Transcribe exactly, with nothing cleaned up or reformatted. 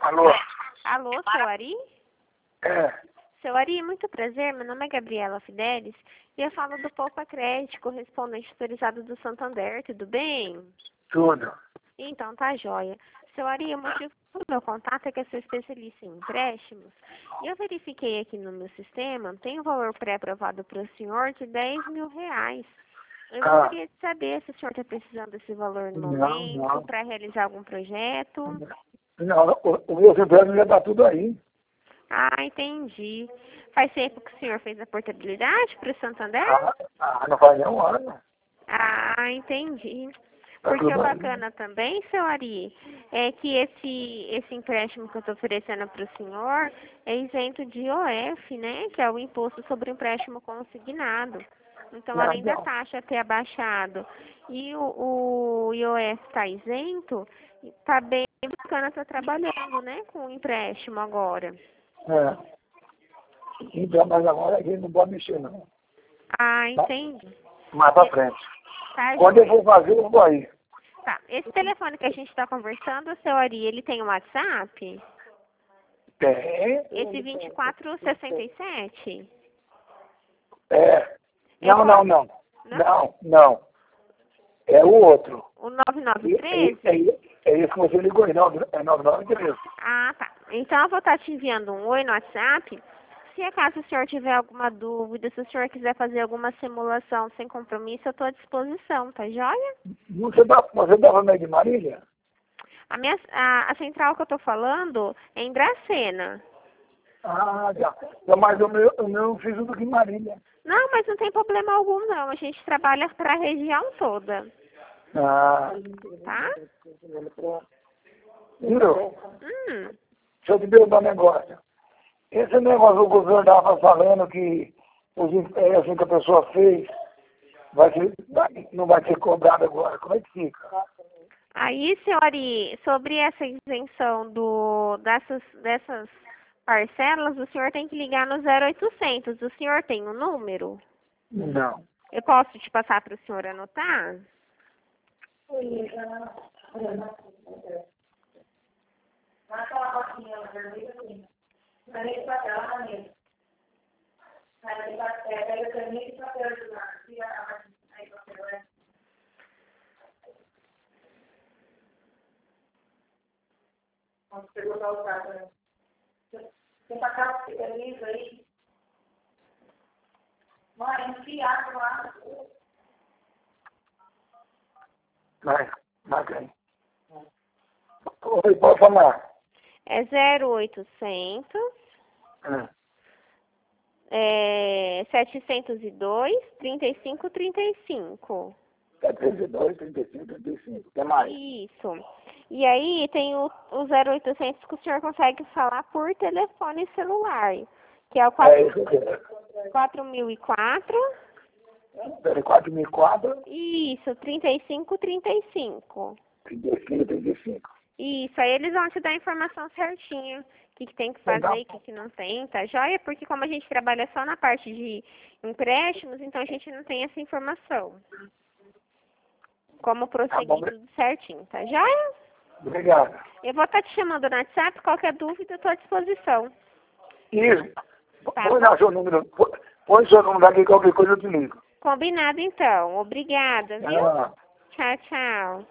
Alô? Alô, seu Ari? É, Seu Ari, muito prazer. Meu nome é Gabriela Fidelis e eu falo do Poupa Crédito, correspondente autorizado do Santander. Tudo bem? tudo. Então, tá joia. Seu Ari, o motivo do meu contato é que eu sou especialista em empréstimos e eu verifiquei aqui no meu sistema, tem um valor pré-aprovado para o senhor de dez mil reais. Eu Ah, gostaria de saber se o senhor está precisando desse valor no não, momento, não. para realizar algum projeto. Não, o, o meu emprego já está tudo aí. Ah, entendi. Faz tempo que o senhor fez a portabilidade para o Santander? Ah, ah, não faz nem um ano. Ah, entendi. Tá Porque o tudo aí. bacana também, seu Ari, é que esse, esse empréstimo que eu estou oferecendo para o senhor é isento de I O F, né? Que é o Imposto sobre o Empréstimo Consignado. Então, Não, além da não. taxa ter abaixado e o, o I O F está isento, tá bem bacana estar trabalhando, né? Com o empréstimo agora. É. Então, mas agora a gente não pode mexer, não. Ah, entendi. Mais pra frente. Tá, Quando eu joia. for fazer, eu vou aí. Tá. Esse telefone que a gente está conversando, seu Ari, ele tem um WhatsApp? Tem. Esse vinte e quatro sessenta e sete? É. Eu Não, não, posso... não. Não? Não, não. É o outro. O nove nove E- um três? É, é, é isso que você ligou aí, nove- é nove nove três. Ah, tá. Então eu vou estar te enviando um oi no WhatsApp. Se acaso o senhor tiver alguma dúvida, se o senhor quiser fazer alguma simulação sem compromisso, eu estou à disposição, tá joia? Você dá, você dava meio de Marília? A, minha, a, a central que eu estou falando é em Dracena. Ah, já. Não, mas o meu, o meu eu fiz tudo aqui em Marília. Não, mas não tem problema algum não. A gente trabalha para a região toda, Ah, tá? viu? Hum. Deixa eu te perguntar um negócio. Esse negócio o governo estava falando que os empréstimos que a pessoa fez vai ser, vai- não vai ser cobrado agora. Como é que fica? Aí, senhori, sobre essa isenção do, dessas, dessas parcelas, o senhor tem que ligar no zero oitocentos. O senhor tem o número? Não. Eu posso te passar para o senhor anotar? Vai, vai bem. Oi, pode falar. É zero oitocentos, É. é, setecentos e dois, trinta e cinco, trinta e cinco. setenta e dois, trinta e cinco, trinta e cinco. O que mais? Isso. E aí tem o, o zero oitocentos que o senhor consegue falar por telefone celular, que é o É isso aqui. quatro mil e quatro. Peraí, quatro mil e quatro, Isso, trinta e cinco, trinta e cinco. trinta e cinco, trinta e cinco. Isso, aí eles vão te dar a informação certinha, o que, que tem que fazer e o que, que não tem, tá joia? Porque como a gente trabalha só na parte de empréstimos, então a gente não tem essa informação. Como prosseguir bom. tudo certinho, tá joia? Obrigado. Eu vou estar te chamando no WhatsApp, qualquer dúvida eu estou à disposição. Isso. Tá Põe bom? lá seu número. Põe põe seu número aqui, qualquer coisa eu te ligo. Combinado então. Obrigada, viu? Ah. Tchau, tchau.